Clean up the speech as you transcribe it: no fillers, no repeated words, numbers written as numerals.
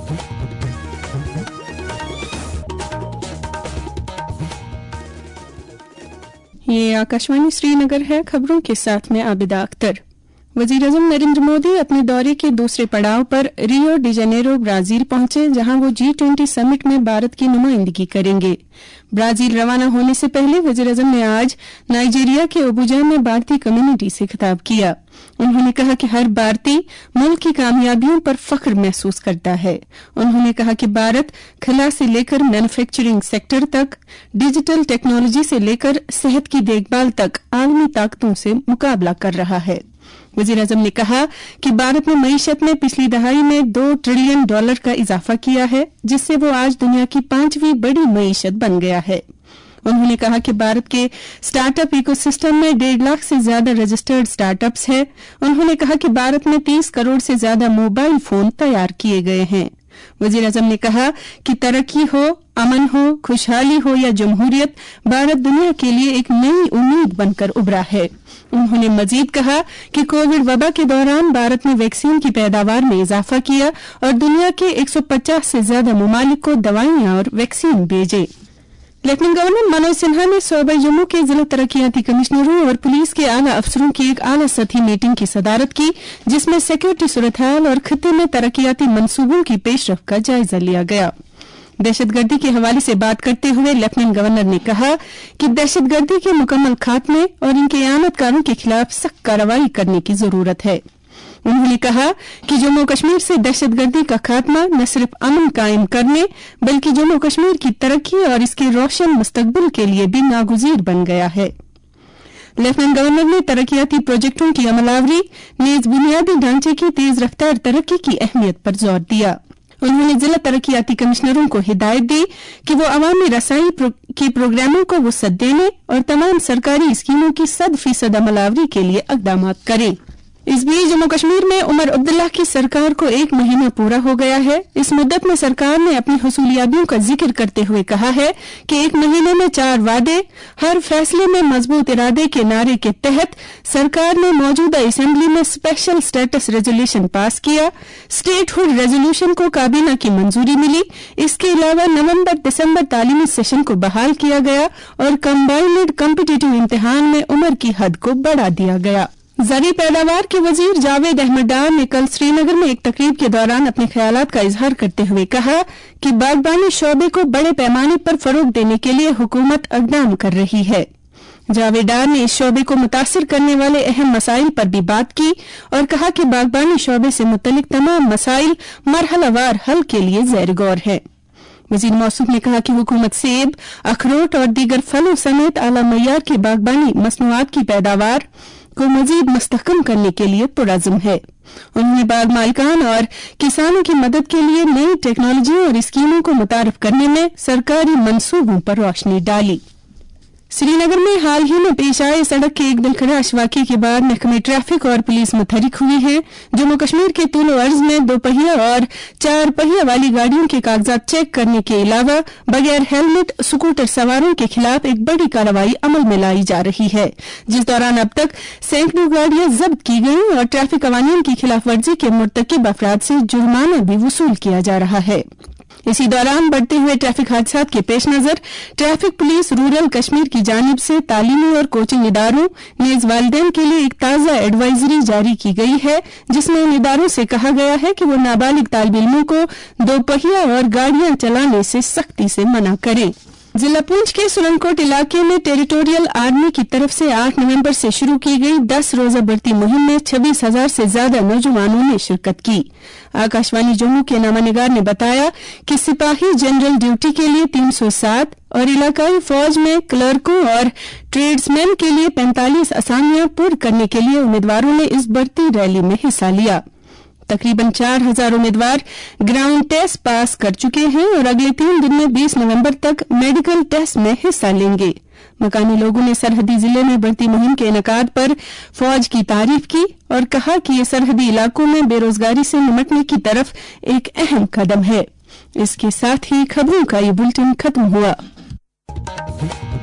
ये आकाशवाणी श्रीनगर है। खबरों के साथ में आबिदा अख्तर। वजीर-ए-आज़म नरेंद्र मोदी अपने दौरे के दूसरे पड़ाव पर रियो डी जेनेरो ब्राजील पहुंचे, जहां वो G20 समिट में भारत की नुमाइंदगी करेंगे। ब्राजील रवाना होने से पहले वजीर-ए-आज़म ने आज नाइजीरिया के अबुजा में भारतीय कम्युनिटी से खिताब किया। उन्होंने कहा कि हर भारतीय मुल्क की कामयाबियों पर फख्र महसूस करता है। उन्होंने कहा कि भारत खला से लेकर मैन्युफैक्चरिंग सेक्टर तक, डिजिटल टेक्नोलॉजी से लेकर सेहत की देखभाल तक आलमी ताकतों से मुकाबला कर रहा है। वज़ीर-ए-आज़म ने कहा कि भारत ने मईशत में पिछली दहाई में $2 ट्रिलियन का इजाफा किया है, जिससे वो आज दुनिया की 5वीं बड़ी मईशत बन गया है। उन्होंने कहा कि भारत के स्टार्टअप इकोसिस्टम में 1.5 लाख से ज्यादा रजिस्टर्ड स्टार्टअप्स हैं। उन्होंने कहा कि भारत में 30 करोड़ से ज्यादा मोबाइल फोन तैयार किए गए हैं। वज़ीर-ए-आज़म ने कहा कि तरक्की हो, अमन हो, खुशहाली हो या जमहूरियत, भारत दुनिया के लिए एक नई उम्मीद बनकर उभरा है। उन्होंने मजीद कहा कि कोविड वबा के दौरान भारत ने वैक्सीन की पैदावार में इजाफा किया और दुनिया के 150 से ज्यादा ममालिक को दवाइयां और वैक्सीन भेजे। लेफ्टिनेंट गवर्नर मनोज सिन्हा ने सूबा जम्मू के जिला तरक्याती कमिश्नरों और पुलिस के आला अफसरों की एक आला सतही मीटिंग की सदारत की, जिसमें सिक्योरिटी सूरत-ए-हाल और खित्ते में तरक्याती मंसूबों की पेशरफ का जायजा लिया गया। दहशतगर्दी के हवाले से बात करते हुए लेफ्टिनेंट गवर्नर ने कहा कि दहशतगर्दी के मुकम्मल खात्मे और इनके आनतकारों के खिलाफ सख्त कार्रवाई करने की जरूरत है। उन्होंने कहा कि जम्मू कश्मीर से दहशतगर्दी का खात्मा न सिर्फ अमन कायम करने बल्कि जम्मू कश्मीर की तरक्की और इसके रोशन मुस्तकबिल के लिए भी नागुज़ीर बन गया है। लेफ्टिनेंट गवर्नर ने तरक्याती प्रोजेक्टों की अमलावरी, नीज बुनियादी ढांचे की तेज रफ्तार तरक्की की अहमियत पर जोर दिया। उन्होंने जिला तरक्याती कमिश्नरों को हिदायत दी कि वो अवामी रसाई के प्रोग्रामों को वुसअत देने और तमाम सरकारी स्कीमों की 100% अमलावरी के लिए इक़दाम करें। इस बीच जम्मू कश्मीर में उमर अब्दुल्ला की सरकार को 1 महीना पूरा हो गया है। इस मुद्दत में सरकार ने अपनी हुसूलियाबियों का जिक्र करते हुए कहा है कि 1 महीने में 4 वादे, हर फैसले में मजबूत इरादे के नारे के तहत सरकार ने मौजूदा असेंबली में स्पेशल स्टेटस रेजोल्यूशन पास किया। स्टेटहुड रेजोल्यूशन को काबीना की मंजूरी मिली। इसके अलावा नवंबर-दिसंबर तालीमी सेशन को बहाल किया गया और कंबाइंड कॉम्पिटिटिव इम्तिहान में उम्र की हद को बढ़ा दिया गया। ज़री पैदावार के वजीर जावेद अहमद डार ने कल श्रीनगर में एक तकरीब के दौरान अपने ख्यालात का इजहार करते हुए कहा कि बागबानी शोबे को बड़े पैमाने पर फरोग देने के लिए हुकूमत इक़दाम कर रही है। जावेद डार ने इस शोबे को मुतासिर करने वाले अहम मसाइल पर भी बात की और कहा कि बागबानी शोबे से मुतल्लिक तमाम मसाइल मरहलावार हल के लिए ज़ैर गौर है। वजीर मौसूफ ने कहा कि हुकूमत सेब, अखरोट और दीगर फलों समेत आला मयार के बागबानी मसनूआत की पैदावार को मजीद मुस्तहकम करने के लिए पुरअज़्म है। उन्होंने बाग मालिकान और किसानों की मदद के लिए नई टेक्नोलॉजी और स्कीमों को मुतारिफ करने में सरकारी मंसूबों पर रोशनी डाली। श्रीनगर में हाल ही में पेश आए सड़क के एक दिलखराश वाक़े के बाद महकमे ट्रैफिक और पुलिस मुतहरिक हुई है। जम्मू कश्मीर के तूल अर्ज में 2 पहिया और 4 पहिया वाली गाड़ियों के कागजात चेक करने के अलावा बगैर हेलमेट स्कूटर सवारों के खिलाफ एक बड़ी कार्रवाई अमल में लाई जा रही है, जिस दौरान अब तक सैकड़ों गाड़ियां जब्त की गई और ट्रैफिक कवानीन की खिलाफ वर्जी के मुर्तकिब अफराद से जुर्माना भी वसूल किया जा रहा है। इसी दौरान बढ़ते हुए ट्रैफिक हादसात के पेश नजर ट्रैफिक पुलिस रूरल कश्मीर की जानिब से तालीमी और कोचिंग इदारों नेज वालिदैन के लिए एक ताज़ा एडवाइजरी जारी की गई है, जिसमें इन इदारों से कहा गया है कि वो नाबालिग तालिब इल्मों को 2 पहिया और गाड़ियां चलाने से सख्ती से मना करें। जिला पूंछ के सुरनकोट इलाके में टेरिटोरियल आर्मी की तरफ से 8 नवंबर से शुरू की गई 10 रोजा भर्ती मुहिम में 26,000 से ज्यादा नौजवानों ने शिरकत की। आकाशवाणी जम्मू के नामानिगार ने बताया कि सिपाही जनरल ड्यूटी के लिए 307 और इलाकाई फौज में क्लर्कों और ट्रेड्समैन के लिए 45 असामियां पूर्ण करने के लिए उम्मीदवारों ने इस भर्ती रैली में हिस्सा लिया। तकरीबन 4,000 उम्मीदवार ग्राउंड टेस्ट पास कर चुके हैं और अगले 3 दिन में 20 नवंबर तक मेडिकल टेस्ट में हिस्सा लेंगे। मकानी लोगों ने सरहदी जिले में भर्ती मुहिम के इनेकाद पर फौज की तारीफ की और कहा कि ये सरहदी इलाकों में बेरोजगारी से निपटने की तरफ एक अहम कदम है। इसके साथ ही खबरों का ये बुलेटिन खत्म हुआ।